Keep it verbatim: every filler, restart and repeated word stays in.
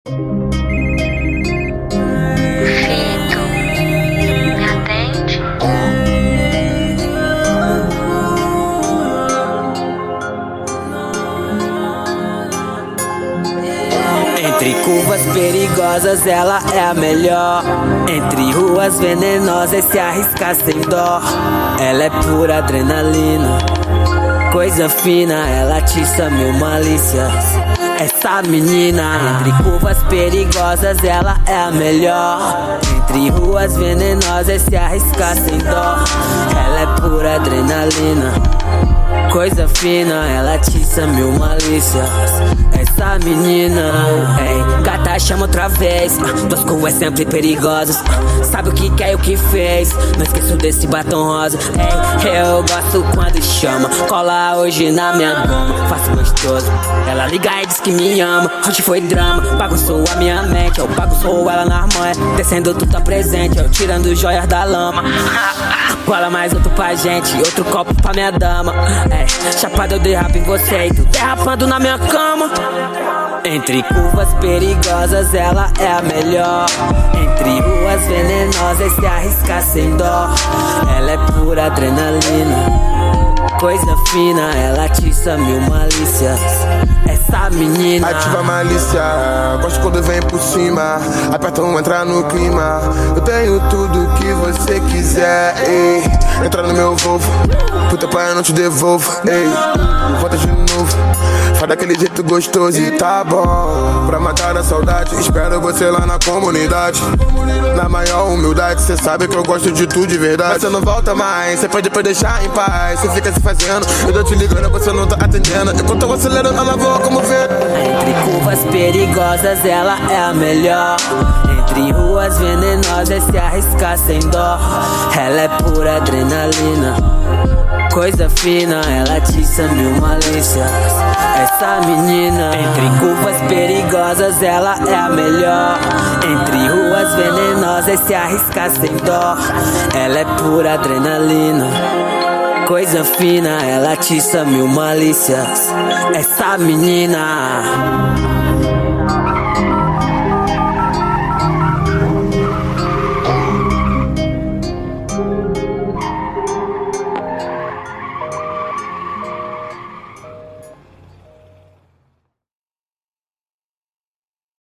Fito, me atende? Entre curvas perigosas ela é a melhor. Entre ruas venenosas se arriscar sem dó. Ela é pura adrenalina, coisa fina, ela atiça mil malícias. Essa menina, entre curvas perigosas ela é a melhor. Entre ruas venenosas se arriscar sem dó. Ela é pura adrenalina, coisa fina, ela atiça mil malícias. Essa menina, ei, gata chama outra vez. Tuas curvas sempre perigosas. Sabe o que quer e o que fez. Não esqueço desse batom rosa. Ei, eu gosto quando chama. Cola hoje na minha goma, faço gostoso. Ela liga e diz que me ama. Hoje foi drama, bagunçou a minha mente. Eu bagunçou ela na manhã, descendo tu tá presente. Eu tirando joias da lama. Cola mais outro pra gente, outro copo pra minha dama. É, chapada eu derrapo em você e tu derrapando na minha cama. Entre curvas perigosas ela é a melhor. Entre ruas venenosas se arriscar sem dó. Ela é pura adrenalina, coisa fina, ela atiça mil malícias. Essa menina ativa a malícia, gosto quando vem por cima. Aperta um, entrar no clima. Eu tenho tudo que você quiser, ei. Entra no meu Volvo, puta pai eu não te devolvo, ei. Volta de novo, faz daquele jeito gostoso e tá bom. Pra matar a saudade, espero você lá na comunidade. Na maior humildade, cê sabe que eu gosto de tudo de verdade. Mas você não volta mais, cê pede pra deixar em paz. Cê fica se fazendo, eu tô te ligando, você não tá atendendo. Enquanto eu acelero, ela voa como vento. Entre curvas perigosas ela é a melhor. Entre ruas venenosas se arriscar sem dó. Ela é pura adrenalina, coisa fina, ela atiça mil malícias. Essa menina, entre curvas perigosas ela é a melhor. Entre ruas venenosas se arriscar sem dó. Ela é pura adrenalina, coisa fina, ela atiça mil malícias. Essa menina.